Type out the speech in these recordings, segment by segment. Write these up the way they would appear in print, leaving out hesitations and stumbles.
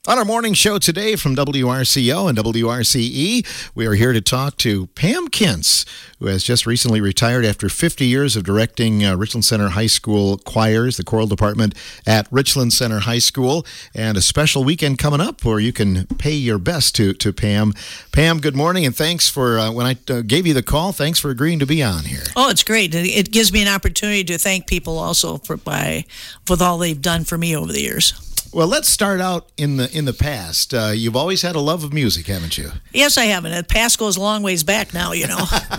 On our morning show today from WRCO and WRCE, we are here to talk to Pam Kintz, who has just recently retired after 50 years of directing Richland Center High School choirs, the choral department at Richland Center High School, and a special weekend coming up where you can pay your best to Pam. Pam, good morning, and thanks for, when I gave you the call, thanks for agreeing to be on here. Oh, it's great. It gives me an opportunity to thank people also for all they've done for me over the years. Well, let's start out in the past. You've always had a love of music, haven't you? Yes, I have. And the past goes a long ways back now, you know.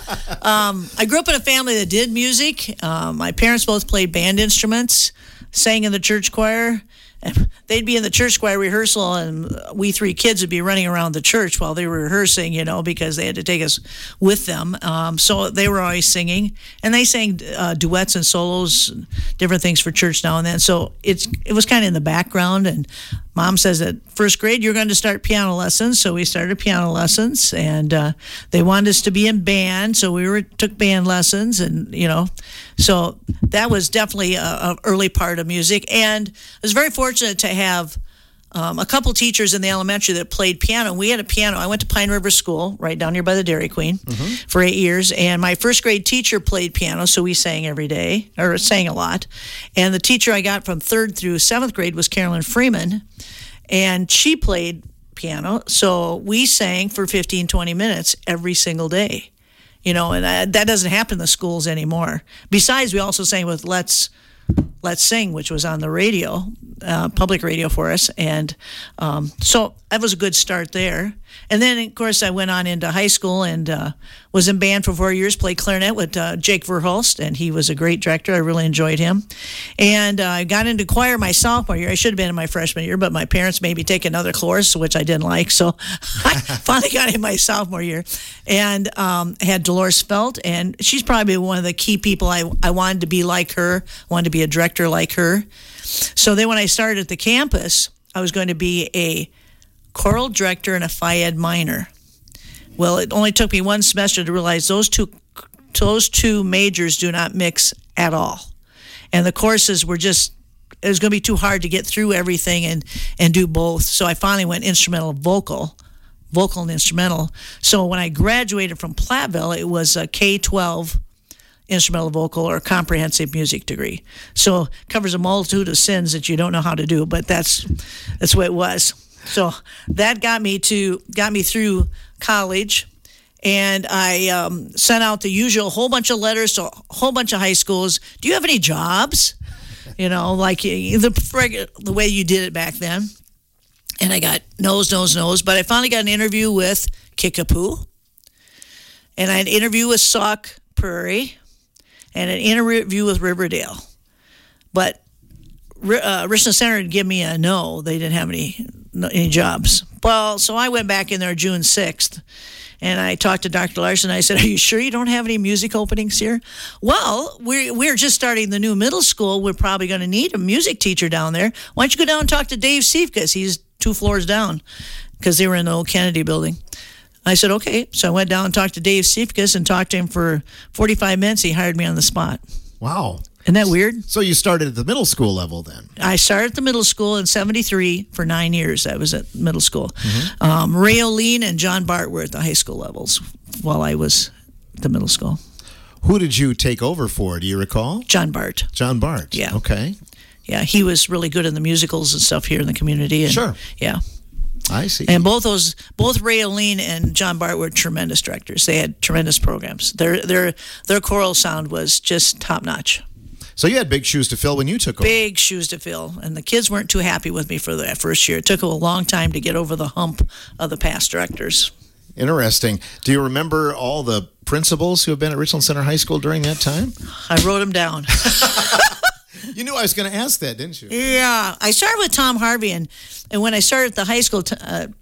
I grew up in a family that did music. My parents both played band instruments, sang in the church choir. They'd be in the church choir rehearsal, and we three kids would be running around the church while they were rehearsing, you know, because they had to take us with them. So they were always singing, and they sang duets and solos, different things for church now and then. So it was kind of in the background, and Mom says at first grade, you're going to start piano lessons. So we started piano lessons, and they wanted us to be in band. So we took band lessons, and, you know, so that was definitely an early part of music. And I was very fortunate to have a couple teachers in the elementary that played piano. We had a piano. I went to Pine River School, right down here by the Dairy Queen, for 8 years. And my first grade teacher played piano, so we sang every day, or sang a lot. And the teacher I got from 3rd through 7th grade was Carolyn Freeman, and she played piano. So we sang for 15, 20 minutes every single day. You know, and that doesn't happen in the schools anymore. Besides, we also sang with Let's Sing, which was on the radio, public radio for us. And so that was a good start there. And then, of course, I went on into high school and was in band for 4 years, played clarinet with Jake Verhulst, and he was a great director. I really enjoyed him. And I got into choir my sophomore year. I should have been in my freshman year, but my parents made me take another course, which I didn't like. So I finally got in my sophomore year and had Dolores Felt, and she's probably one of the key people. I wanted to be like her, wanted to be a director like her. So then when I started at the campus, I was going to be a choral director and a Phi Ed minor. Well, it only took me one semester to realize those two majors do not mix at all. And the courses were just, it was going to be too hard to get through everything and do both. So I finally went instrumental vocal and instrumental. So when I graduated from Platteville, it was a K-12 instrumental vocal or comprehensive music degree. So it covers a multitude of sins that you don't know how to do, but that's what it was. So that got me through college, and I sent out the usual whole bunch of letters to a whole bunch of high schools. Do you have any jobs? You know, like the way you did it back then. And I got no's. But I finally got an interview with Kickapoo, and I had an interview with Sauk Prairie, and an interview with Riverdale. But Richland Center would give me a no. They didn't have any jobs. Well, so I went back in there June 6th, and I talked to Dr. Larson. I said, are you sure you don't have any music openings here? Well, we're just starting the new middle school. We're probably going to need a music teacher down there. Why don't you go down and talk to Dave Siefkas? He's 2 floors down, because they were in the old Kennedy building. I said, okay. So I went down and talked to Dave Siefkas and talked to him for 45 minutes. He hired me on the spot. Wow. Isn't that weird? So you started at the middle school level then? I started at the middle school in 73 for 9 years. I was at middle school. Ray O'Lean and John Bart were at the high school levels while I was at the middle school. Who did you take over for? Do you recall? John Bart. John Bart. Yeah. Okay. Yeah, he was really good in the musicals and stuff here in the community. And, sure. Yeah. I see. And both Ray O'Lean and John Bart were tremendous directors. They had tremendous programs. Their choral sound was just top notch. So you had big shoes to fill when you took over. Big shoes to fill. And the kids weren't too happy with me for that first year. It took a long time to get over the hump of the past directors. Interesting. Do you remember all the principals who have been at Richland Center High School during that time? I wrote them down. You knew I was going to ask that, didn't you? Yeah. I started with Tom Harvey, and when I started at the high school,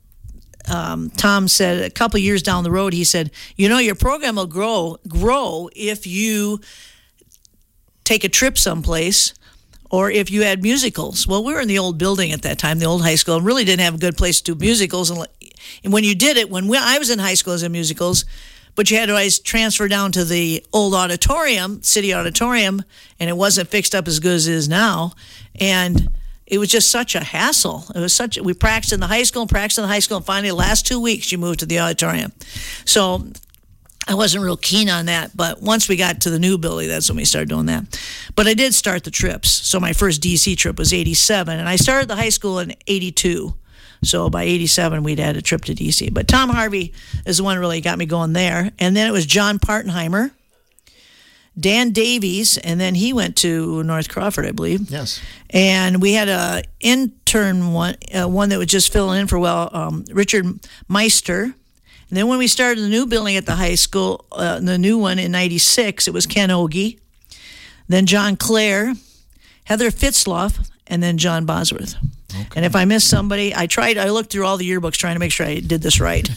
Tom said a couple years down the road, he said, you know, your program will grow if you take a trip someplace or if you had musicals. Well, we were in the old building at that time, the old high school, and really didn't have a good place to do musicals. And when you did it, I was in high school as in musicals, but you had to always transfer down to the old auditorium, city auditorium, and it wasn't fixed up as good as it is now. And it was just such a hassle. We practiced in the high school, and finally the last 2 weeks you moved to the auditorium. So I wasn't real keen on that, but once we got to the new building, that's when we started doing that. But I did start the trips. So my first DC trip was 87, and I started the high school in 82. So by 87, we'd had a trip to DC. But Tom Harvey is the one who really got me going there. And then it was John Partenheimer, Dan Davies, and then he went to North Crawford, I believe. Yes. And we had a intern one that was just filling in for Richard Meister. And then when we started the new building at the high school, the new one in 96, it was Ken Ogie, then John Clare, Heather Fitzloff, and then John Bosworth. Okay. And if I missed somebody, I looked through all the yearbooks trying to make sure I did this right.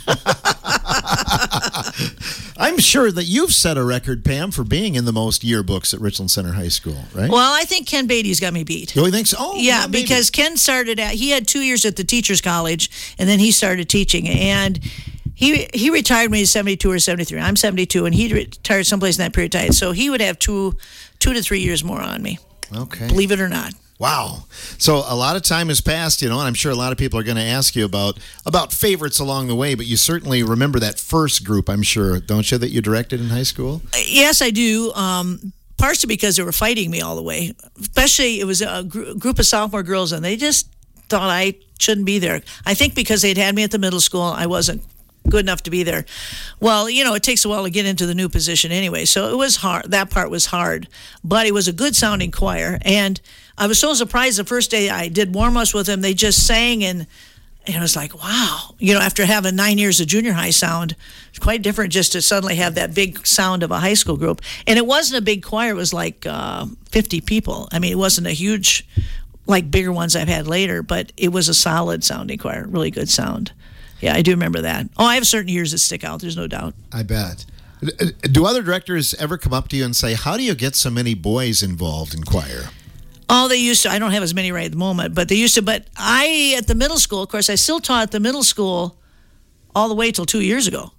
I'm sure that you've set a record, Pam, for being in the most yearbooks at Richland Center High School, right? Well, I think Ken Beatty's got me beat. You think so? Oh, yeah, because Ken he had 2 years at the Teachers College, and then he started teaching. And he retired when he was 72 or 73. I'm 72, and he retired someplace in that period of time. So he would have 2 to 3 years more on me. Okay. Believe it or not. Wow. So a lot of time has passed, and I'm sure a lot of people are going to ask you about favorites along the way, but you certainly remember that first group, I'm sure, don't you, that you directed in high school? Yes, I do. Partially because they were fighting me all the way. Especially, it was a group of sophomore girls, and they just thought I shouldn't be there. I think because they'd had me at the middle school, I wasn't good enough to be there. Well, it takes a while to get into the new position anyway, so it was hard. That part was hard, but it was a good sounding choir, and I was so surprised the first day I did warm-ups with them. They just sang, and it was like, wow. After having 9 years of junior high sound, it's quite different just to suddenly have that big sound of a high school group. And it wasn't a big choir. It was like 50 people. I mean, it wasn't a huge, like bigger ones I've had later, but it was a solid sounding choir, really good sound. Yeah, I do remember that. Oh, I have certain years that stick out. There's no doubt. I bet. Do other directors ever come up to you and say, how do you get so many boys involved in choir? Oh, they used to. I don't have as many right at the moment, but they used to. But at the middle school, of course, I still taught at the middle school all the way till 2 years ago.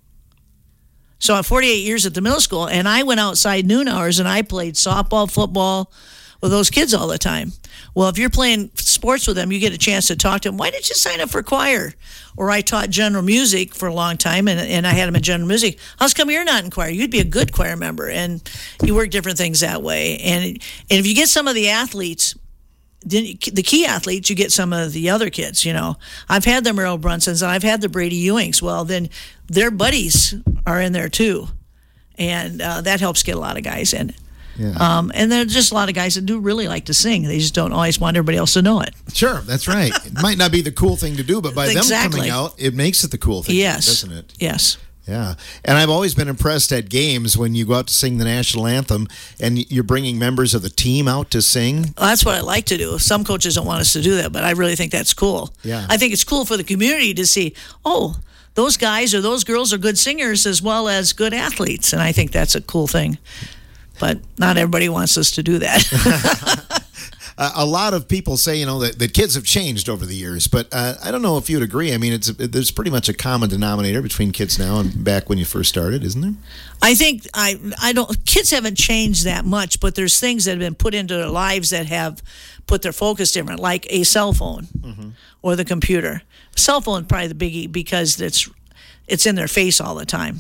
So I'm 48 years at the middle school, and I went outside noon hours, and I played softball, football with those kids all the time. Well, if you're playing sports with them, you get a chance to talk to them. Why did you sign up for choir? Or I taught general music for a long time, and I had them in general music. How's come you're not in choir? You'd be a good choir member, and you work different things that way. And if you get some of the athletes, the key athletes, you get some of the other kids, I've had the Merrill Brunsons, and I've had the Brady Ewings. Well, then their buddies are in there, too. And that helps get a lot of guys in. Yeah. And there are just a lot of guys that do really like to sing. They just don't always want everybody else to know it. Sure, that's right. It might not be the cool thing to do, but by them coming out, it makes it the cool thing, doesn't it? Yes. Yeah. And I've always been impressed at games when you go out to sing the national anthem and you're bringing members of the team out to sing. Well, that's what I like to do. Some coaches don't want us to do that, but I really think that's cool. Yeah. I think it's cool for the community to see, those guys or those girls are good singers as well as good athletes. And I think that's a cool thing. But not everybody wants us to do that. A lot of people say, that kids have changed over the years, but I don't know if you'd agree. I mean, there's pretty much a common denominator between kids now and back when you first started, isn't there? I think kids haven't changed that much, but there's things that have been put into their lives that have put their focus different, like a cell phone or the computer. Cell phone is probably the biggie because it's in their face all the time.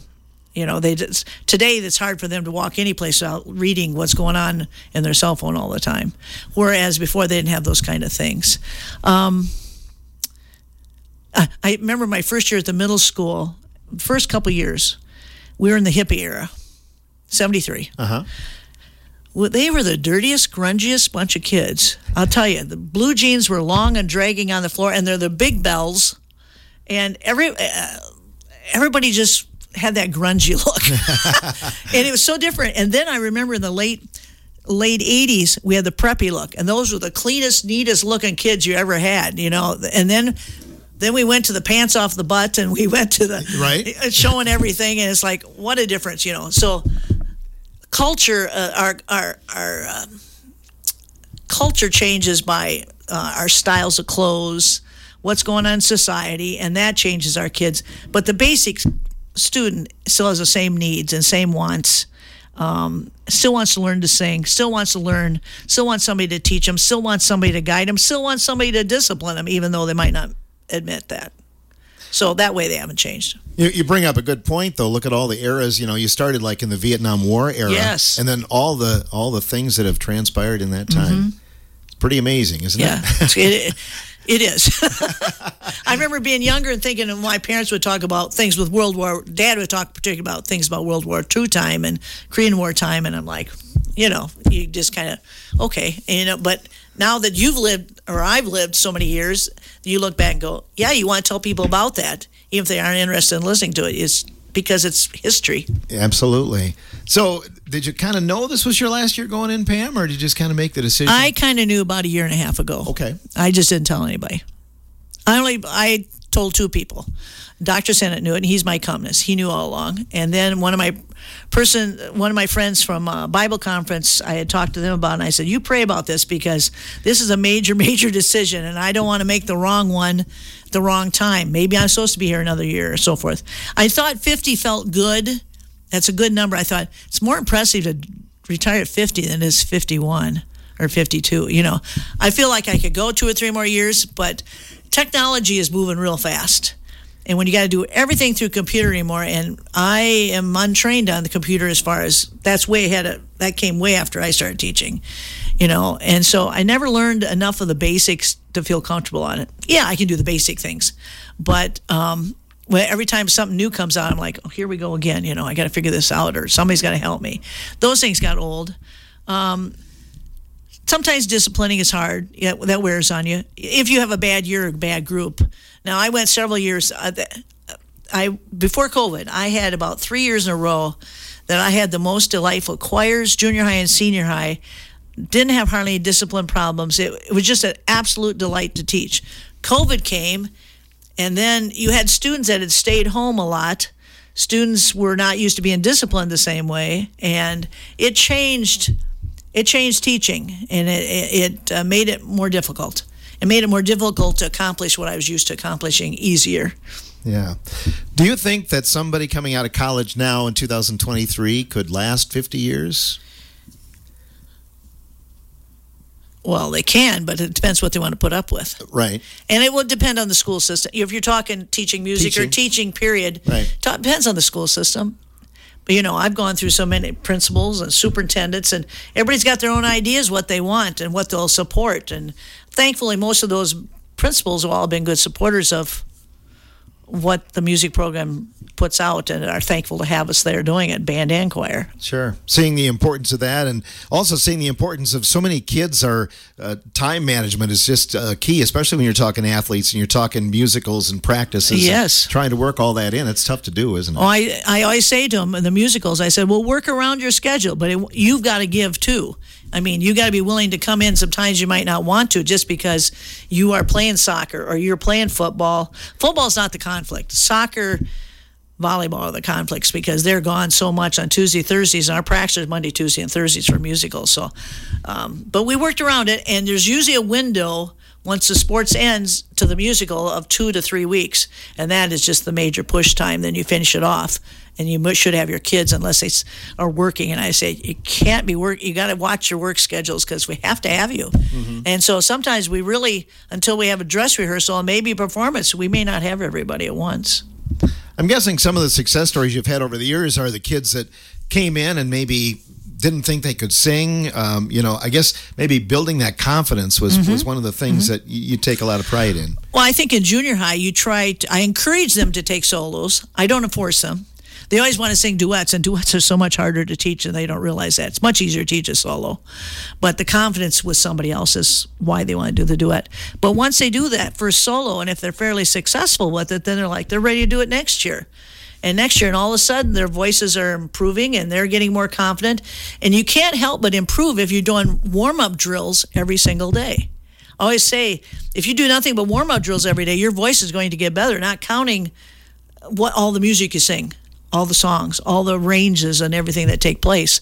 Today it's hard for them to walk any place without reading what's going on in their cell phone all the time. Whereas before they didn't have those kind of things. I remember my first year at the middle school, first couple years, we were in the hippie era, 73. Uh-huh. Well, they were the dirtiest, grungiest bunch of kids. I'll tell you, the blue jeans were long and dragging on the floor, and they're the big bells. And everybody just had that grungy look. And it was so different. And then I remember in the late 80s, we had the preppy look. And those were the cleanest, neatest looking kids you ever had, And then we went to the pants off the butt, and we went to the showing everything. And it's like, what a difference, So culture, our culture changes by our styles of clothes, what's going on in society, and that changes our kids. But the basic student still has the same needs and same wants. Still wants to learn to sing, still wants to learn, still wants somebody to teach them, still wants somebody to guide them, still wants somebody to discipline them, even though they might not admit that. So that way they haven't changed. You bring up a good point, though. Look at all the eras. You started like in the Vietnam War era. Yes. And then all the things that have transpired in that time. It's pretty amazing, isn't it? Yeah. It is. I remember being younger and thinking, and my parents would talk about things with Dad would talk particularly about things about World War II time and Korean War time, and I'm like, you just kind of, okay. But now that you've lived, or I've lived so many years, you look back and go, yeah, you want to tell people about that, even if they aren't interested in listening to it. It's because it's history. Absolutely. So did you kind of know this was your last year going in, Pam, or did you just kind of make the decision? I kind of knew about a year and a half ago. Okay. I just didn't tell anybody. I told two people. Dr. Sennett knew it, and he's my accompanist. He knew all along. And then one of my friends from a Bible conference, I had talked to them about it, and I said, you pray about this because this is a major, major decision, and I don't want to make the wrong one the wrong time. Maybe I'm supposed to be here another year or so forth. I thought 50 felt good. That's a good number. I thought it's more impressive to retire at 50 than it is 51 or 52. I feel like I could go 2 or 3 more years, but technology is moving real fast. And when you got to do everything through computer anymore, and I am untrained on the computer as far as that's way ahead that came way after I started teaching, and so I never learned enough of the basics to feel comfortable on it. Yeah, I can do the basic things, but every time something new comes out, I'm like, oh, here we go again. I got to figure this out, or somebody's got to help me. Those things got old. Sometimes disciplining is hard. Yeah, that wears on you. If you have a bad year or a bad group. Now, I went several years. Before COVID, I had about 3 years in a row that I had the most delightful choirs, junior high and senior high. Didn't have hardly any discipline problems. It was just an absolute delight to teach. COVID came, and then you had students that had stayed home a lot. Students were not used to being disciplined the same way, and it changed. It changed teaching, and it made it more difficult. It made it more difficult to accomplish what I was used to accomplishing easier. Yeah. Do you think that somebody coming out of college now in 2023 could last 50 years? Well, they can, but it depends what they want to put up with. Right. And it will depend on the school system. If you're talking teaching music or teaching, period, right. Depends on the school system. But, I've gone through so many principals and superintendents, and everybody's got their own ideas what they want and what they'll support. And thankfully, most of those principals have all been good supporters of what the music program puts out and are thankful to have us there doing it, band and choir. Sure. Seeing the importance of that, and also seeing the importance of so many kids are time management is just key, especially when you're talking athletes and you're talking musicals and practices. Yes. Trying to work all that in. It's tough to do, isn't it? Oh, I always say to them in the musicals, I said, well, work around your schedule, but you've got to give too. I mean, you got to be willing to come in. Sometimes you might not want to just because you are playing soccer or you're playing football. Football's not the conflict. Soccer, volleyball are the conflicts because they're gone so much on Tuesday, Thursdays, and our practice is Monday, Tuesday, and Thursdays for musicals. So, but we worked around it, and there's usually a window once the sports ends to the musical of 2 to 3 weeks, and that is just the major push time. Then you finish it off. And you should have your kids unless they are working. And I say, you can't be working. You got to watch your work schedules because we have to have you. Mm-hmm. And so sometimes we really, until we have a dress rehearsal and maybe a performance, we may not have everybody at once. I'm guessing some of the success stories you've had over the years are the kids that came in and maybe didn't think they could sing. I guess maybe building that confidence was one of the things that you take a lot of pride in. Well, I think in junior high, I encourage them to take solos. I don't force them. They always want to sing duets, and duets are so much harder to teach, and they don't realize that. It's much easier to teach a solo. But the confidence with somebody else is why they want to do the duet. But once they do that for solo, and if they're fairly successful with it, then they're ready to do it next year. And next year, and all of a sudden, their voices are improving, and they're getting more confident. And you can't help but improve if you're doing warm-up drills every single day. I always say, if you do nothing but warm-up drills every day, your voice is going to get better, not counting what all the music you sing. All the songs, all the ranges and everything that take place.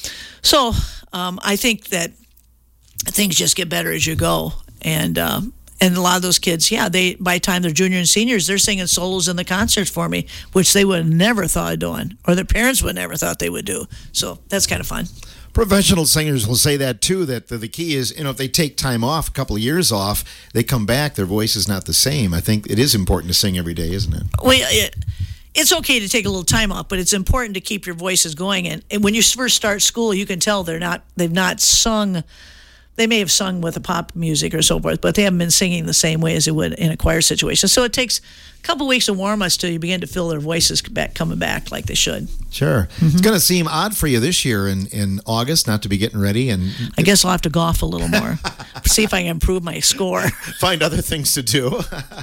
So I think that things just get better as you go. And And a lot of those kids, by the time they're junior and seniors, they're singing solos in the concerts for me, which they would have never thought of doing, or their parents would never thought they would do. So that's kind of fun. Professional singers will say that too, that the key is, if they take time off, a couple of years off, they come back, their voice is not the same. I think it is important to sing every day, isn't it? Well, it's okay to take a little time off, but it's important to keep your voices going. And when you first start school, you can tell they've not sung. They may have sung with a pop music or so forth, but they haven't been singing the same way as they would in a choir situation. So it takes a couple weeks of warm-ups till you begin to feel their voices coming back like they should. Sure. Mm-hmm. It's going to seem odd for you this year in August not to be getting ready. And I guess I'll have to golf a little more, see if I can improve my score. Find other things to do.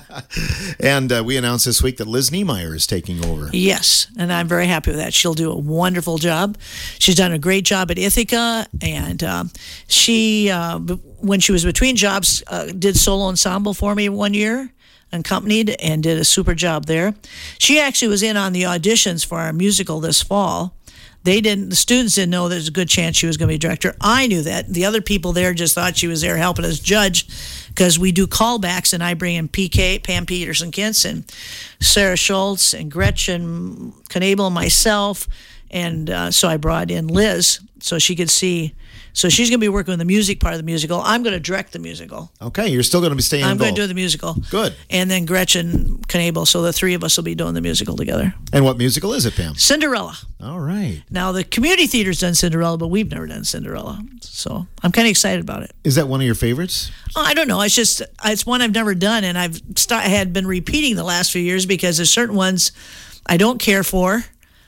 And we announced this week that Liz Niemeyer is taking over. Yes, and I'm very happy with that. She'll do a wonderful job. She's done a great job at Ithaca, and she, when she was between jobs, did solo ensemble for me 1 year, accompanied, and did a super job there. She actually was in on the auditions for our musical this fall. The students didn't know there's a good chance she was going to be director. I knew that. The other people there just thought she was there helping us judge, because we do callbacks, and I bring in Pam Peterson-Kintz, and Sarah Schultz, and Gretchen Knabel, and myself. And so I brought in Liz so she could see. So she's going to be working on the music part of the musical. I'm going to direct the musical. Okay, you're still going to be staying involved. I'm going to do the musical. Good. And then Gretchen Knabel, so the three of us will be doing the musical together. And what musical is it, Pam? Cinderella. All right. Now, the community theater's done Cinderella, but we've never done Cinderella. So I'm kind of excited about it. Is that one of your favorites? Oh, I don't know. It's one I've never done, and had been repeating the last few years because there's certain ones I don't care for.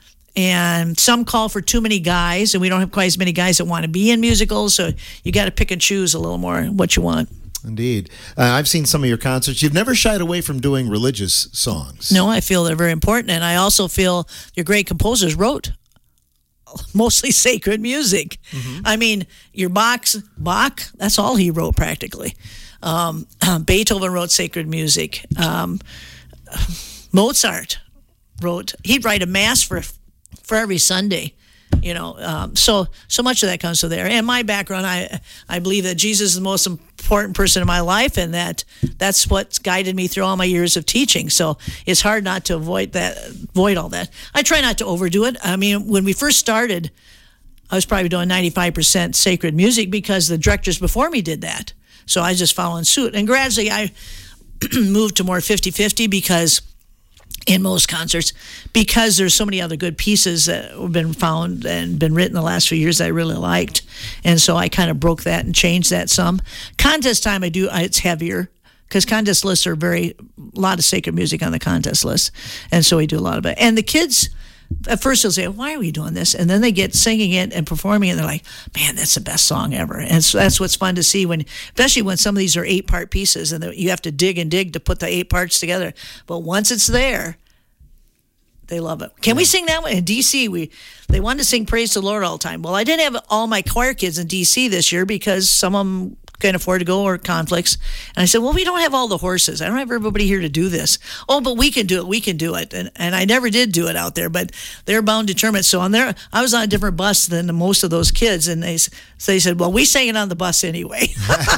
And some call for too many guys, and we don't have quite as many guys that want to be in musicals, so you got to pick and choose a little more what you want. Indeed. I've seen some of your concerts. You've never shied away from doing religious songs. No, I feel they're very important, and I also feel your great composers wrote mostly sacred music. Mm-hmm. I mean, your Bach, that's all he wrote practically. Beethoven wrote sacred music. Mozart he'd write a mass for every Sunday, so much of that comes from there. And my background, I believe that Jesus is the most important person in my life, and that's what's guided me through all my years of teaching. So it's hard not to avoid all that. I try not to overdo it. I mean, when we first started, I was probably doing 95% sacred music because the directors before me did that. So I was just following suit. And gradually I moved to more 50-50 because in most concerts, because there's so many other good pieces that have been found and been written the last few years that I really liked. And so I kind of broke that and changed that some. Contest time it's heavier because contest lists are a lot of sacred music on the contest list. And so we do a lot of it. And the kids, at first they'll say, why are we doing this? And then they get singing it and performing it, and they're like, man, that's the best song ever. And so that's what's fun to see, especially when some of these are 8-part pieces, and you have to dig and dig to put the 8 parts together. But once it's there, they love it. Can we sing that one? In D.C., they wanted to sing Praise the Lord all the time. Well, I didn't have all my choir kids in D.C. this year because some of them can't afford to go or conflicts. And I said, well, we don't have all the horses. I don't have everybody here to do this. Oh, but we can do it. We can do it. And I never did do it out there, but they're bound determined. So I was on a different bus than most of those kids. And they said, well, we sang it on the bus anyway.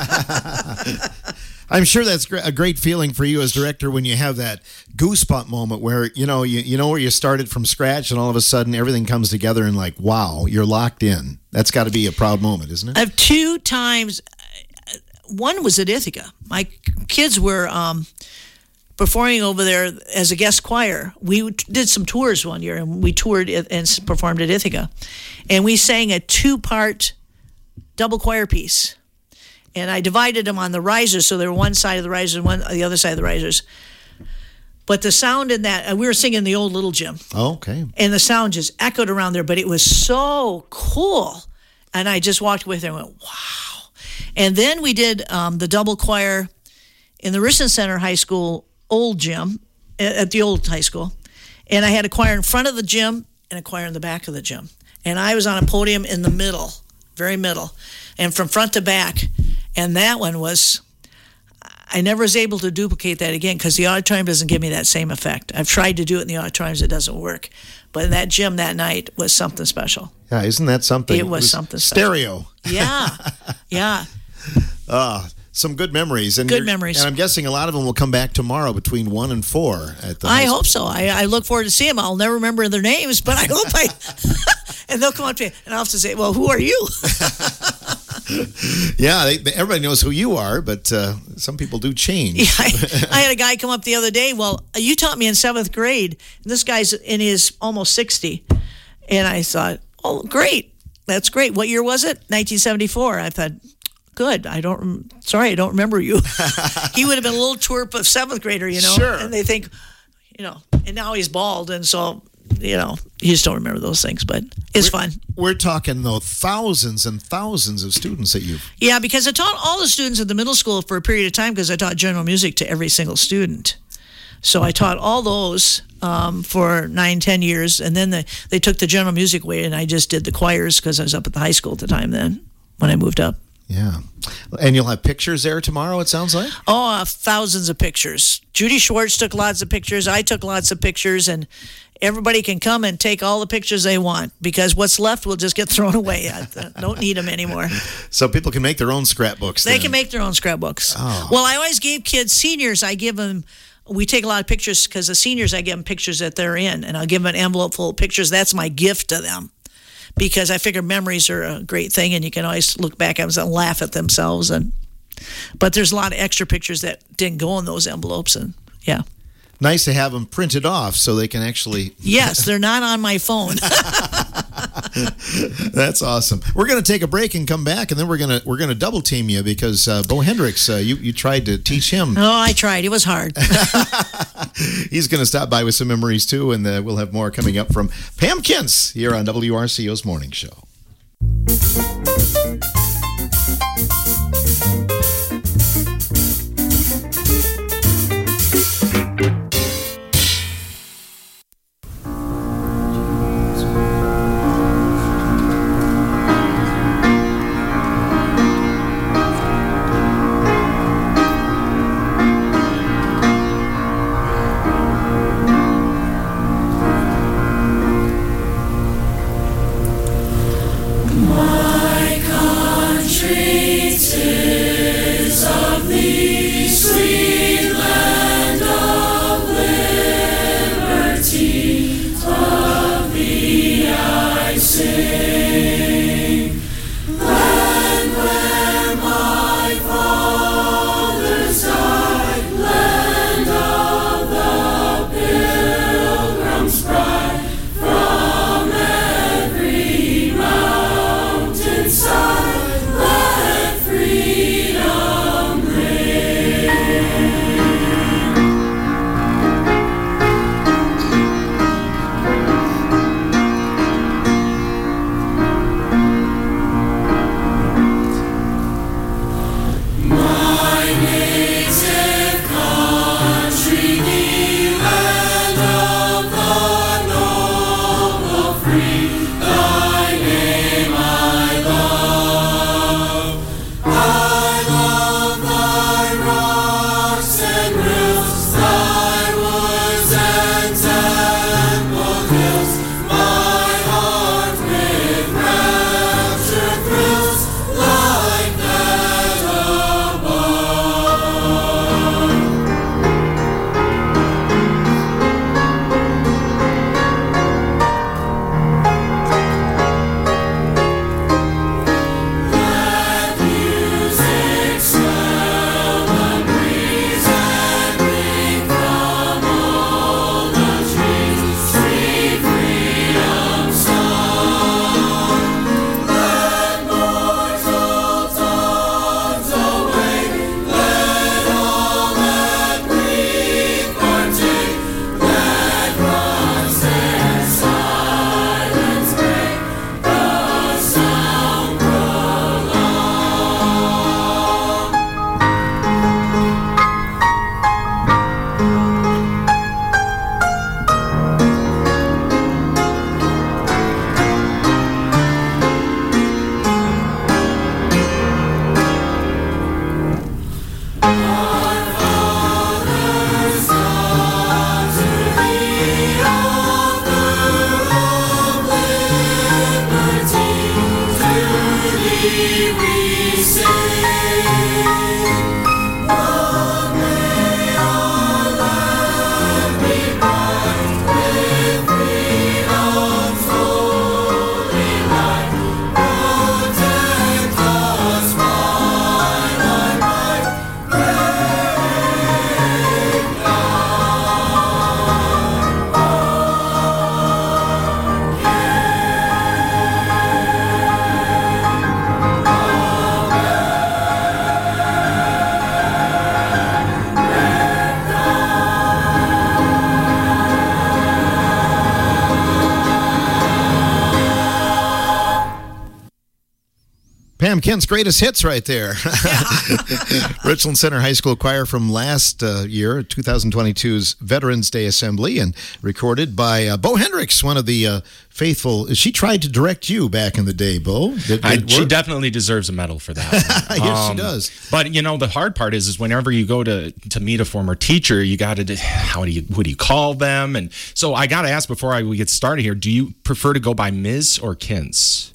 I'm sure that's a great feeling for you as director when you have that goosebump moment where, you know where you started from scratch and all of a sudden everything comes together and like, wow, you're locked in. That's got to be a proud moment, isn't it? I have 2 times. One was at Ithaca. My kids were performing over there as a guest choir. We did some tours one year, and we toured and performed at Ithaca. And we sang a 2-part double choir piece. And I divided them on the risers, so they were one side of the risers and one the other side of the risers. But the sound in that, we were singing the old Little Gym. Oh, okay. And the sound just echoed around there, but it was so cool. And I just walked with her and went, wow. And then we did the double choir in the Richland Center High School old gym, at the old high school. And I had a choir in front of the gym and a choir in the back of the gym. And I was on a podium in the middle, very middle, and from front to back. And that one was, I never was able to duplicate that again because the auditorium doesn't give me that same effect. I've tried to do it in the auditoriums, it doesn't work. But in that gym that night was something special. Yeah, isn't that something? It was something special. Stereo. Yeah, yeah. Some good memories. And Good memories. And I'm guessing a lot of them will come back tomorrow between 1 and 4 at the I hope so. I look forward to seeing them. I'll never remember their names, but I hope and they'll come up to me, and I'll have to say, well, who are you? Yeah, everybody knows who you are, but some people do change. Yeah, I had a guy come up the other day. Well, you taught me in 7th grade. And this guy's in his almost 60. And I thought, oh, great. That's great. What year was it? 1974. I thought, good. I don't remember you. He would have been a little twerp of 7th grader, Sure. And they think, and now he's bald. And so, you just don't remember those things, but it's fun. We're talking, though, thousands and thousands of students that you've... Yeah, because I taught all the students at the middle school for a period of time because I taught general music to every single student. So I taught all those for 9-10 years, and then they took the general music away, and I just did the choirs because I was up at the high school at the time then when I moved up. Yeah. And you'll have pictures there tomorrow, it sounds like? Oh, thousands of pictures. Judy Schwartz took lots of pictures. I took lots of pictures, and everybody can come and take all the pictures they want because what's left will just get thrown away. I don't need them anymore. So people can make their own scrapbooks then. They can make their own scrapbooks. Oh. Well, I always gave kids, seniors, we take a lot of pictures because the seniors, I give them pictures that they're in, and I'll give them an envelope full of pictures. That's my gift to them because I figure memories are a great thing, and you can always look back at them and laugh at themselves. But there's a lot of extra pictures that didn't go in those envelopes, and yeah. Nice to have them printed off so they can actually... Yes, they're not on my phone. That's awesome. We're going to take a break and come back, and then we're going to double team you because Bo Hendricks, you tried to teach him. Oh, I tried. It was hard. He's going to stop by with some memories too, and we'll have more coming up from Pam Kintz here on WRCO's Morning Show. we sing. Pam Kent's greatest hits right there. Richland Center High School Choir from last year, 2022's Veterans Day Assembly, and recorded by Bo Hendricks, one of the faithful. She tried to direct you back in the day, Bo. She definitely deserves a medal for that. Yes, she does. But the hard part is whenever you go to meet a former teacher, you got to what do you call them? And so I got to ask before we get started here: do you prefer to go by Ms. or Kintz?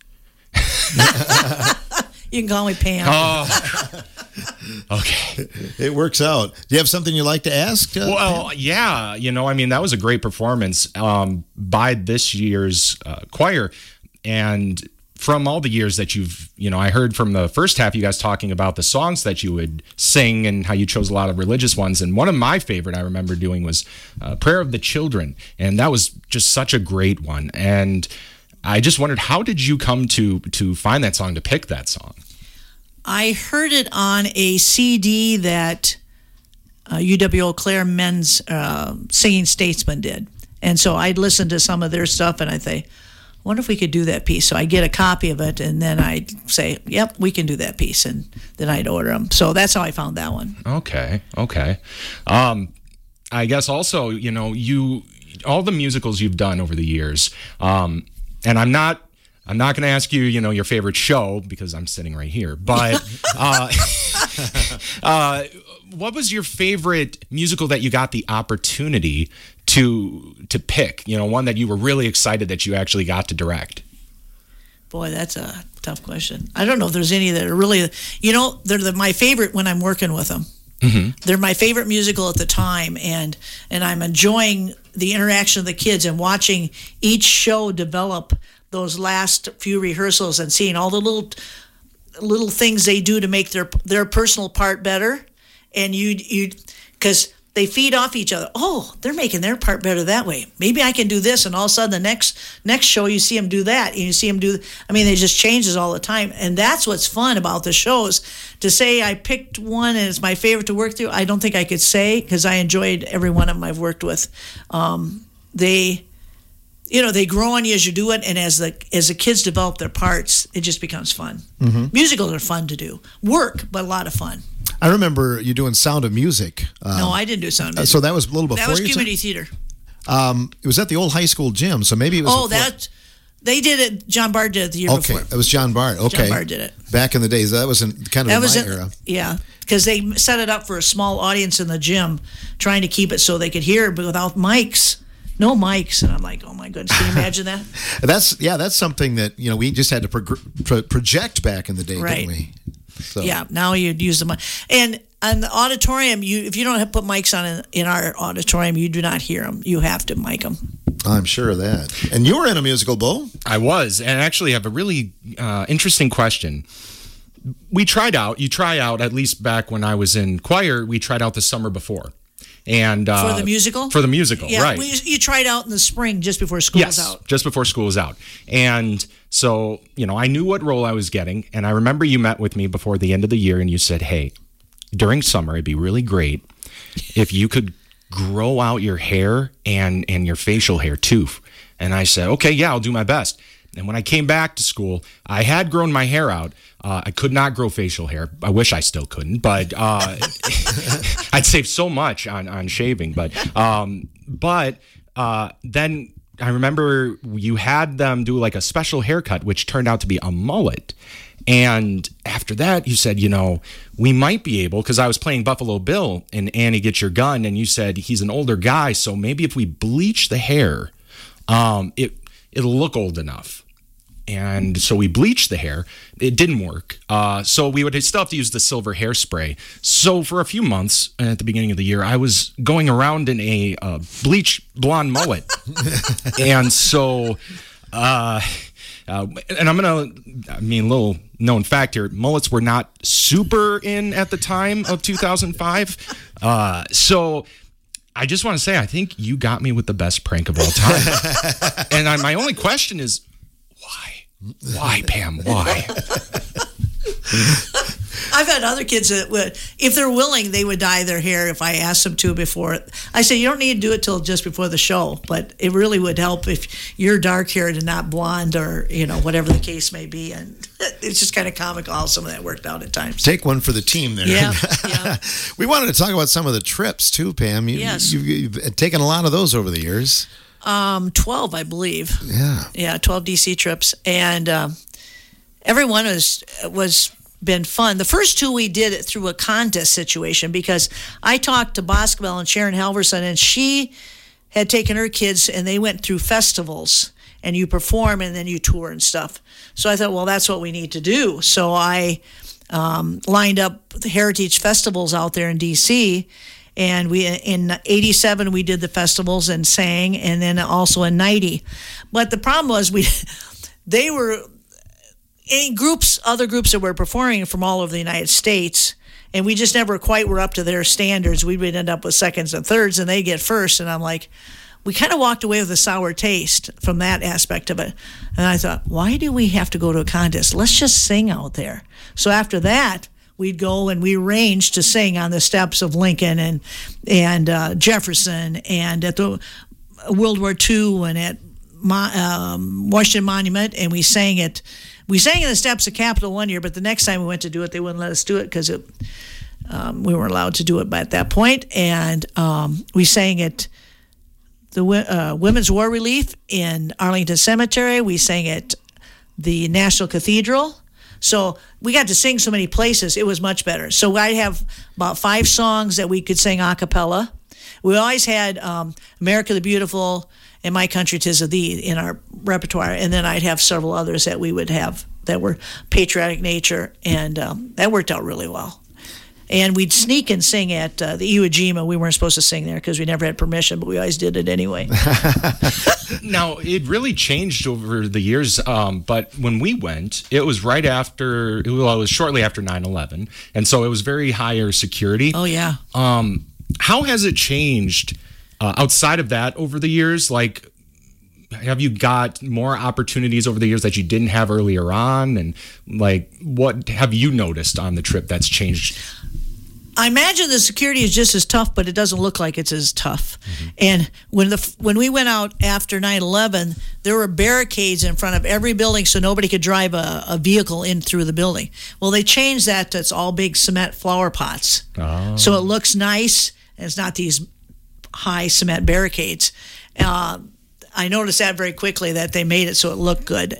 You can call me Pam. Oh, okay. It works out. Do you have something you'd like to ask? Well, Pam? yeah. That was a great performance by this year's choir. And from all the years that I heard from the first half, you guys talking about the songs that you would sing and how you chose a lot of religious ones. And one of my favorite I remember doing was Prayer of the Children. And that was just such a great one. And I just wondered, how did you come to find that song, to pick that song? I heard it on a CD that UW-Eau Claire Men's Singing Statesman did. And so I'd listen to some of their stuff, and I'd say, I wonder if we could do that piece. So I get a copy of it, and then I'd say, yep, we can do that piece. And then I'd order them. So that's how I found that one. Okay. I guess also, all the musicals you've done over the years, and I'm not going to ask you, your favorite show because I'm sitting right here. But what was your favorite musical that you got the opportunity to pick? One that you were really excited that you actually got to direct. Boy, that's a tough question. I don't know if there's any that are really, they're my favorite when I'm working with them. Mm-hmm. They're my favorite musical at the time, and I'm enjoying the interaction of the kids and watching each show develop those last few rehearsals and seeing all the little things they do to make their personal part better. And you because they feed off each other. Oh, they're making their part better that way. Maybe I can do this, and all of a sudden the next show you see them do that, and you see them do. It just changes all the time, and that's what's fun about the shows. To say I picked one and it's my favorite to work through, I don't think I could say, because I enjoyed every one of them I've worked with. They grow on you as you do it, and as the kids develop their parts, it just becomes fun. Mm-hmm. Musicals are fun to do, work, but a lot of fun. I remember you doing Sound of Music. No, I didn't do Sound of Music. So that was a little before. That was community theater. It was at the old high school gym, so maybe it was. They did it. John Bard did it the year before. Okay, it was John Bard. Okay, John Bard did it back in the days. That was in my era. Yeah, because they set it up for a small audience in the gym, trying to keep it so they could hear, but without mics. No mics, and I'm like, oh my goodness, can you imagine that? That's something that we just had to project back in the day, right. Didn't we? So. Yeah, now you'd use the mic. And on the auditorium, if you don't have put mics on in our auditorium, you do not hear them. You have to mic them. I'm sure of that. And you were in a musical, Bo? I was, and actually have a really interesting question. You try out, at least back when I was in choir, we tried out the summer before. And for the musical? For the musical, yeah, right. You tried out in the spring just before school was out. Yes, just before school was out. And so, I knew what role I was getting. And I remember you met with me before the end of the year and you said, hey, during summer, it'd be really great if you could grow out your hair and your facial hair too. And I said, okay, yeah, I'll do my best. And when I came back to school, I had grown my hair out. I could not grow facial hair. I wish I still couldn't, but I'd save so much on shaving. But then I remember you had them do like a special haircut, which turned out to be a mullet. And after that, you said, we might be able, because I was playing Buffalo Bill in Annie Get Your Gun, and you said he's an older guy, so maybe if we bleach the hair, it'll look old enough. And so we bleached the hair. It didn't work. So we would still have to use the silver hairspray. So for a few months at the beginning of the year, I was going around in a bleach blonde mullet. And so, and little known fact here, mullets were not super in at the time of 2005. So I just want to say, I think you got me with the best prank of all time. And my only question is, why? Why, Pam? Why? I've had other kids that would, if they're willing, they would dye their hair if I asked them to before. I say, you don't need to do it till just before the show, but it really would help if you're dark haired and not blonde or, whatever the case may be. And it's just kind of comical how some of that worked out at times. Take one for the team there. Yeah. We wanted to talk about some of the trips too, Pam. Yes. You've taken a lot of those over the years. 12, I believe. Yeah. Yeah, 12 DC trips. And every one was been fun. The first two we did it through a contest situation because I talked to Boscobel and Sharon Halverson, and she had taken her kids and they went through festivals and you perform and then you tour and stuff. So I thought, well, that's what we need to do. So I lined up the heritage festivals out there in DC, and we in 87 we did the festivals and sang, and then also in 90. But the problem was they were other groups that were performing from all over the United States, and we just never quite were up to their standards. We would end up with seconds and thirds, and they get first. And I'm like, we kind of walked away with a sour taste from that aspect of it. And I thought, why do we have to go to a contest? Let's just sing out there. So after that, we'd go and we arranged to sing on the steps of Lincoln and Jefferson, and at the World War II, and at Washington Monument, and we sang in the steps of Capitol one year, but the next time we went to do it, they wouldn't let us do it because we weren't allowed to do it at that point. And we sang at the Women's War Relief in Arlington Cemetery. We sang at the National Cathedral. So we got to sing so many places, it was much better. So I have about 5 songs that we could sing a cappella. We always had America the Beautiful and My Country 'Tis of Thee in our repertoire, and then I'd have several others that we would have that were patriotic nature, and that worked out really well. And we'd sneak and sing at the Iwo Jima. We weren't supposed to sing there because we never had permission, but we always did it anyway. Now, it really changed over the years, but when we went, it was right after, it was shortly after 9/11, and so it was very higher security. Oh, yeah. How has it changed outside of that over the years? Like, have you got more opportunities over the years that you didn't have earlier on? And like, what have you noticed on the trip that's changed? I imagine the security is just as tough, but it doesn't look like it's as tough. Mm-hmm. And when we went out after 9/11, there were barricades in front of every building so nobody could drive a vehicle in through the building. Well, they changed that to it's all big cement flower pots. Oh. So it looks nice, and it's not these high cement barricades. I noticed that very quickly, that they made it so it looked good.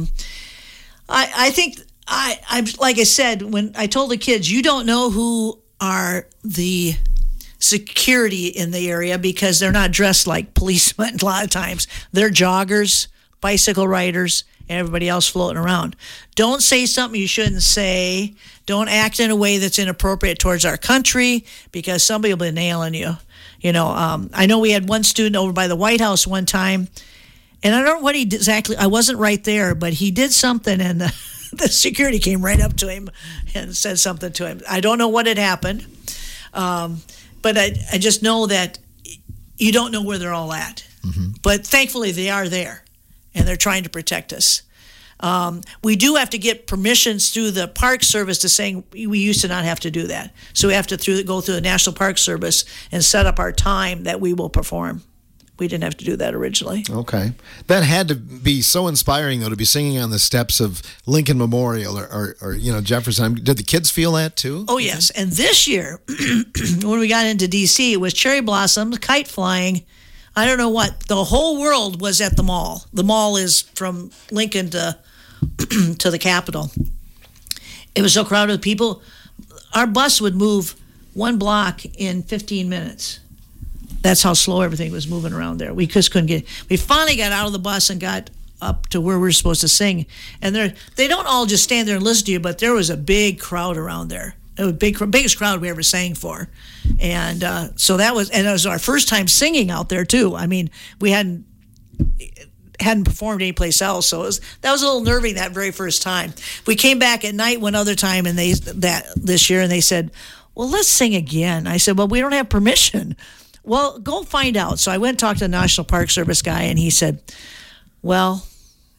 I think, I'm like I said, when I told the kids, you don't know who are the security in the area because they're not dressed like policemen a lot of times. They're joggers, bicycle riders, and everybody else floating around. Don't say something you shouldn't say. Don't act in a way that's inappropriate towards our country because somebody will be nailing you. I know we had one student over by the White House one time, and I don't know what he did exactly. I wasn't right there, but he did something, and the security came right up to him and said something to him. I don't know what had happened, but I just know that you don't know where they're all at. Mm-hmm. But thankfully, they are there, and they're trying to protect us. We do have to get permissions through the Park Service to saying we used to not have to do that. So we have to go through the National Park Service and set up our time that we will perform. We didn't have to do that originally. Okay. That had to be so inspiring, though, to be singing on the steps of Lincoln Memorial or Jefferson. Did the kids feel that, too? Oh, yes. And this year, when we got into D.C., it was cherry blossoms, kite flying. I don't know what. The whole world was at the mall. The mall is from Lincoln to the Capitol. It was so crowded with people. Our bus would move 1 block in 15 minutes. That's how slow everything was moving around there. We just couldn't get. We finally got out of the bus and got up to where we were supposed to sing. And they don't all just stand there and listen to you, but there was a big crowd around there. It was biggest crowd we ever sang for. And so it was our first time singing out there too. I mean, we hadn't performed anyplace else, so that was a little nerving that very first time. We came back at night one other time, and this year, and they said, "Well, let's sing again." I said, "Well, we don't have permission." Well, go find out. So I went and talked to the National Park Service guy, and he said, "Well,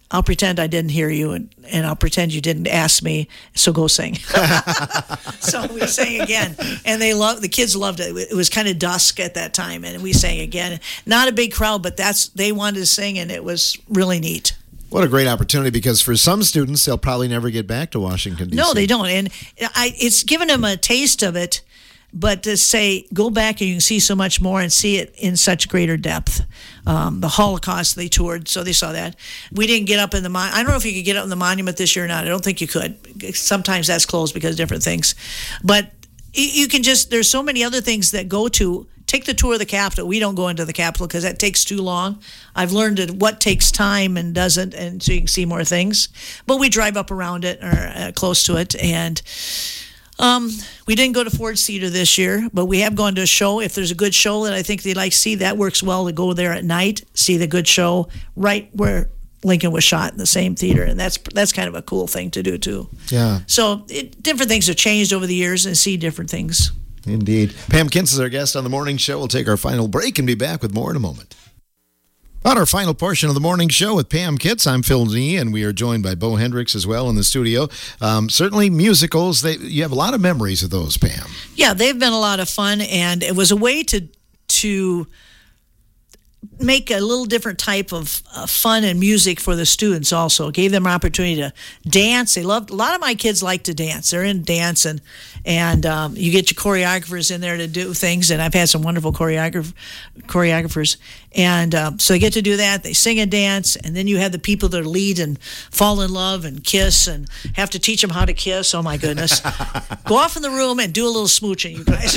I'll pretend I didn't hear you, and I'll pretend you didn't ask me, so go sing. So we sang again, and the kids loved it. It was kind of dusk at that time, and we sang again. Not a big crowd, but they wanted to sing, and it was really neat. What a great opportunity, because for some students, they'll probably never get back to Washington, D.C. No, they don't. And it's given them a taste of it, but to say, go back and you can see so much more and see it in such greater depth. The Holocaust they toured, so they saw that. We didn't get up in the I don't know if you could get up in the monument this year or not. I don't think you could. Sometimes that's closed because of different things. But you can there's so many other things that go to. Take the tour of the Capitol. We don't go into the Capitol because that takes too long. I've learned what takes time and doesn't, and so you can see more things. But we drive up around it or close to it, and we didn't go to Ford's Theater this year, but we have gone to a show. If there's a good show that I think they'd like to see, that works well to go there at night, see the good show right where Lincoln was shot in the same theater, and that's kind of a cool thing to do too. Yeah. So different things have changed over the years, and see different things. Indeed. Pam Kintz is our guest on the morning show. We'll take our final break and be back with more in a moment. On our final portion of the morning show with Pam Kintz, I'm Phil Nee, and we are joined by Bo Hendricks as well in the studio. Certainly musicals, you have a lot of memories of those, Pam. Yeah, they've been a lot of fun, and it was a way to make a little different type of fun and music for the students also. It gave them an opportunity to dance. A lot of my kids like to dance. They're in dance, and you get your choreographers in there to do things, and I've had some wonderful choreographers. And so they get to do that. They sing and dance, and then you have the people that lead and fall in love and kiss and have to teach them how to kiss. Oh, my goodness. Go off in the room and do a little smooching, you guys.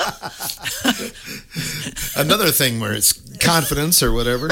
Another thing where it's confidence or whatever,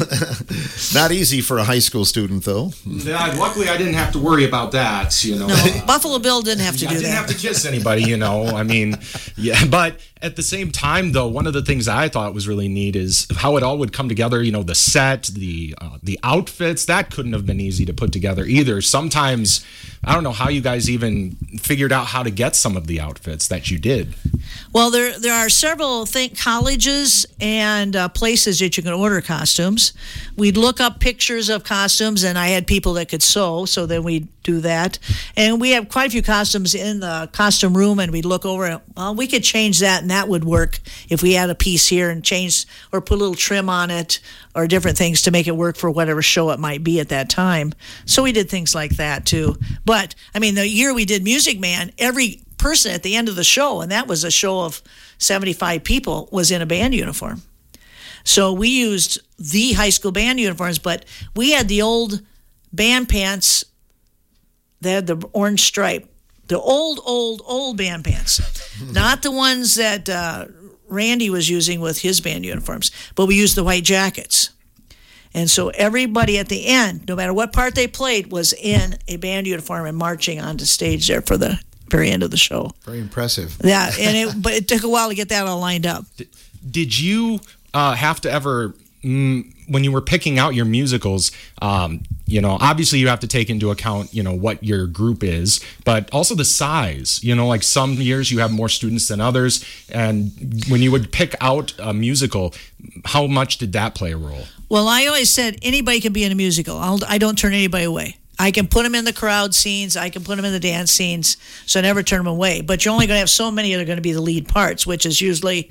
Not easy for a high school student, though. Yeah, luckily, I didn't have to worry about that, No, Buffalo Bill didn't have to do that. I didn't have to kiss anybody, I mean, yeah. But at the same time, though, one of the things I thought was really neat is how it all would come together. The set, the outfits, that couldn't have been easy to put together either. Sometimes, I don't know how you guys even figured out how to get some of the outfits that you did. Well, there are several colleges and places that you can order costumes. We'd look up pictures of costumes, and I had people that could sew, so then we'd do that. And we have quite a few costumes in the costume room, and we'd look over it. Well, we could change that, and that would work if we had a piece here and change or put a little trim on it or different things to make it work for whatever show it might be at that time. So we did things like that, too. But, I mean, the year we did Music Man, every person at the end of the show, and that was a show of 75 people, was in a band uniform. So we used the high school band uniforms, but we had the old band pants that had the orange stripe. The old band pants. Not the ones that Randy was using with his band uniforms, but we used the white jackets. And so everybody at the end, no matter what part they played, was in a band uniform and marching onto stage there for the very end of the show. Very impressive. Yeah, but it took a while to get that all lined up. Did you have to ever, when you were picking out your musicals, obviously you have to take into account, what your group is, but also the size, like some years you have more students than others. And when you would pick out a musical, how much did that play a role? Well, I always said anybody can be in a musical. I don't turn anybody away. I can put them in the crowd scenes. I can put them in the dance scenes. So I never turn them away. But you're only going to have so many that are going to be the lead parts, which is usually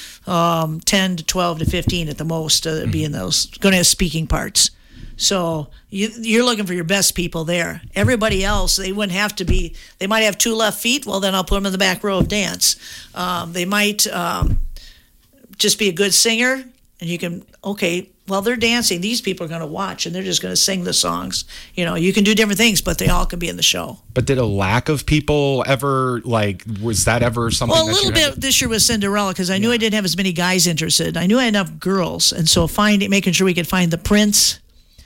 10 to 12 to 15 at the most being those going to have speaking parts. So you're looking for your best people there. Everybody else, they wouldn't have to be. They might have two left feet. Well, then I'll put them in the back row of dance. They might just be a good singer, and you can while they're dancing, these people are going to watch, and they're just going to sing the songs. You can do different things, but they all can be in the show. But did a lack of people ever, was that ever something? Well, a little bit this year with Cinderella, because I knew I didn't have as many guys interested. I knew I had enough girls, and so making sure we could find the prince.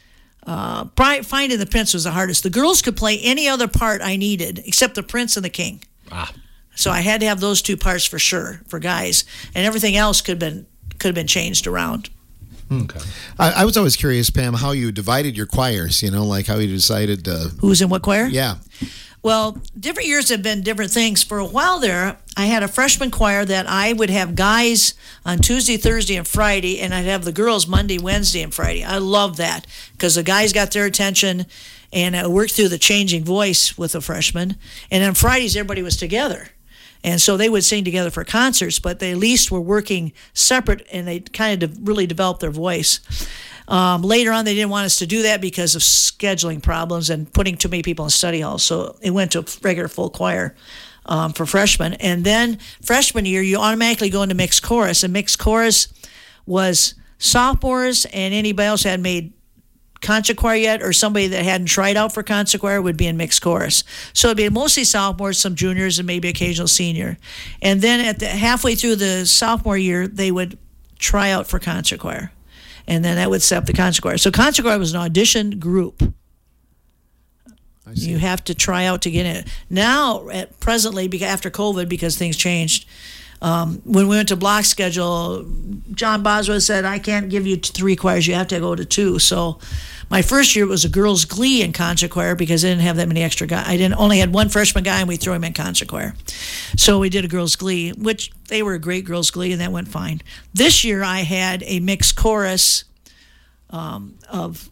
Finding the prince was the hardest. The girls could play any other part I needed, except the prince and the king. So I had to have those two parts for sure for guys, and everything else could have been changed around. Okay. I was always curious, Pam, how you divided your choirs, like how you decided... Who's in what choir? Yeah. Well, different years have been different things. For a while there, I had a freshman choir that I would have guys on Tuesday, Thursday, and Friday, and I'd have the girls Monday, Wednesday, and Friday. I love that because the guys got their attention, and I worked through the changing voice with the freshmen. And on Fridays, everybody was together. And so they would sing together for concerts, but they at least were working separate, and they kind of really developed their voice. Later on, they didn't want us to do that because of scheduling problems and putting too many people in study halls. So it went to a regular full choir for freshmen. And then freshman year, you automatically go into mixed chorus. And mixed chorus was sophomores and anybody else had made concert choir yet, or somebody that hadn't tried out for concert choir would be in mixed chorus. So it'd be mostly sophomores, some juniors, and maybe occasional senior. And then at the halfway through the sophomore year, they would try out for concert choir. And then that would set up the concert choir. So concert choir was an audition group. You have to try out to get in. Now, presently, after COVID, because things changed, when we went to block schedule, John Boswell said, I can't give you 3 choirs. You have to go to 2. So my first year was a girls' glee in concert choir because I didn't have that many extra guys. I only had one freshman guy, and we threw him in concert choir. So we did a girls' glee, which they were a great girls' glee, and that went fine. This year I had a mixed chorus of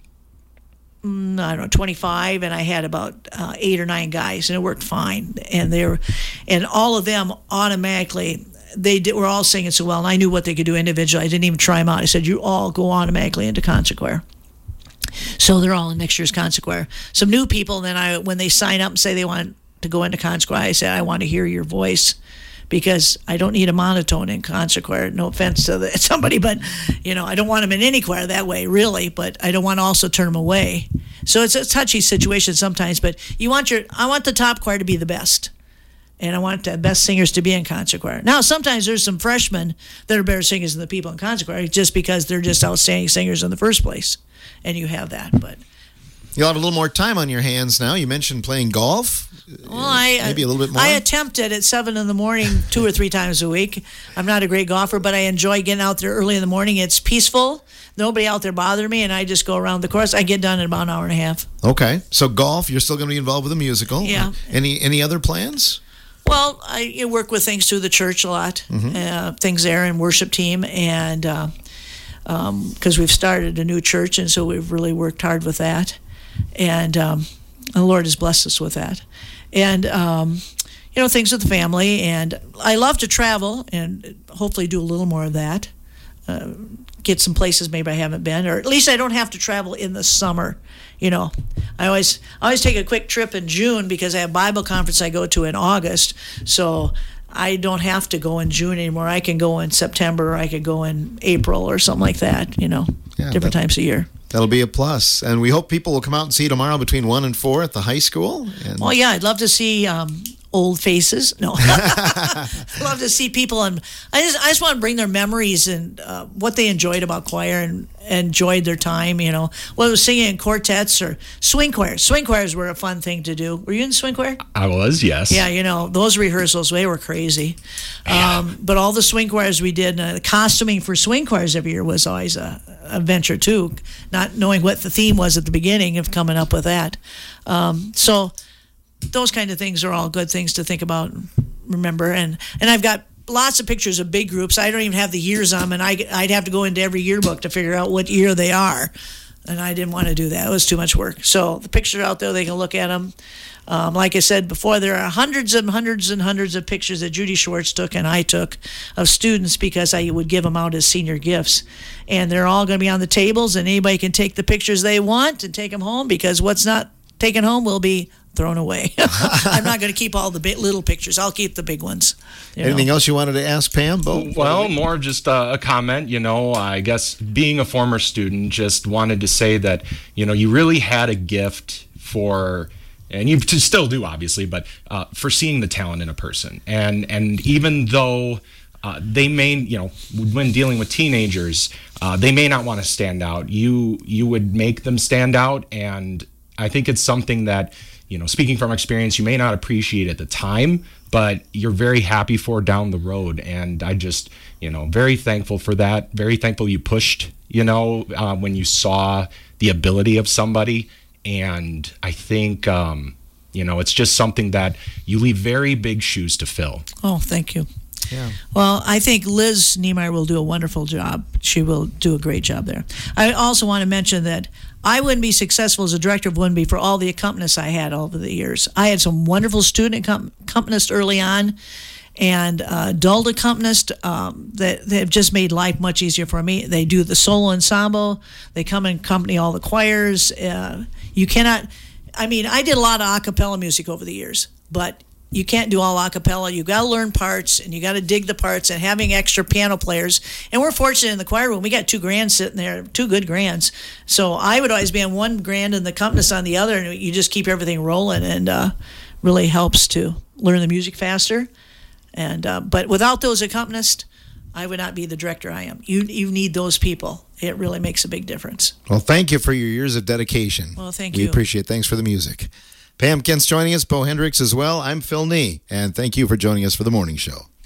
25, and I had about 8 or 9 guys, and it worked fine. And all of them automatically, were all singing so well, and I knew what they could do individually. I didn't even try them out. I said, you all go automatically into concert choir. So they're all in next year's concert choir. Some new people, then when they sign up and say they want to go into concert choir, I said, I want to hear your voice, because I don't need a monotone in concert choir. No offense to somebody, but I don't want them in any choir that way, really. But I don't want to also turn them away. So it's a touchy situation sometimes. But I want the top choir to be the best, and I want the best singers to be in concert choir. Now, sometimes there's some freshmen that are better singers than the people in concert choir, just because they're just outstanding singers in the first place, and you have that. But you'll have a little more time on your hands now. You mentioned playing golf. Well, maybe a little bit more. I attempt it at 7 in the morning 2 or 3 times a week. I'm not a great golfer, but I enjoy getting out there early in the morning. It's peaceful. Nobody out there bothers me, and I just go around the course. I get done in about an hour and a half. Okay. So golf, you're still going to be involved with a musical. Yeah. Any other plans? Well, I work with things through the church a lot, things there and worship team, and because we've started a new church, and so we've really worked hard with that. And the Lord has blessed us with that. And, things with the family. And I love to travel and hopefully do a little more of that. Get some places maybe I haven't been, or at least I don't have to travel in the summer. I always take a quick trip in June because I have Bible conference I go to in August. So I don't have to go in June anymore. I can go in September, or I could go in April or something like that, different times a year. That'll be a plus. And we hope people will come out and see you tomorrow between 1 and 4 at the high school. Oh, yeah. I'd love to see old faces. No. I'd love to see people. And I just want to bring their memories and what they enjoyed about choir and enjoyed their time, whether it was singing in quartets or swing choirs. Swing choirs were a fun thing to do. Were you in swing choir? I was, yes. Yeah, those rehearsals, they were crazy. But all the swing choirs we did, the costuming for swing choirs every year was always a venture too, not knowing what the theme was at the beginning of coming up with that. So those kind of things are all good things to think about and remember. And I've got lots of pictures of big groups. I don't even have the years on them, and I'd have to go into every yearbook to figure out what year they are. And I didn't want to do that. It was too much work. So the pictures are out there. They can look at them. Like I said before, there are hundreds and hundreds and hundreds of pictures that Judy Schwartz took and I took of students because I would give them out as senior gifts. And they're all going to be on the tables, and anybody can take the pictures they want and take them home, because what's not taken home will be thrown away. I'm not going to keep all the little pictures. I'll keep the big ones. Anything else you wanted to ask, Pam? Well, more just a comment. I guess being a former student, just wanted to say that, you really had a gift for, and you still do, obviously, but for seeing the talent in a person. And even though they may, when dealing with teenagers, they may not want to stand out, you would make them stand out. And I think it's something that, speaking from experience, you may not appreciate at the time, but you're very happy for down the road. And I just, very thankful for that. Very thankful you pushed, when you saw the ability of somebody. And I think It's just something that you leave very big shoes to fill. Oh, thank you. Yeah. Well, I think Liz Niemeyer will do a wonderful job. She will do a great job there. I also want to mention that I wouldn't be successful as a director if it wouldn't be for all the accompanists I had over the years. I had some wonderful student accompanists early on, and adult accompanists that have just made life much easier for me. They do the solo ensemble. They come and accompany all the choirs. You cannot. I did a lot of a cappella music over the years, but you can't do all a cappella. You got to learn parts, and you got to dig the parts, and having extra piano players. And we're fortunate in the choir room. We got 2 grands sitting there, 2 good grands. So I would always be on one grand and the accompanist on the other, and you just keep everything rolling, and really helps to learn the music faster. And but without those accompanists, I would not be the director I am. You need those people. It really makes a big difference. Well, thank you for your years of dedication. Well, thank you. you. We appreciate it. Thanks for the music. Pam Kent's joining us, Bo Hendricks as well. I'm Phil Nee, and thank you for joining us for the morning show.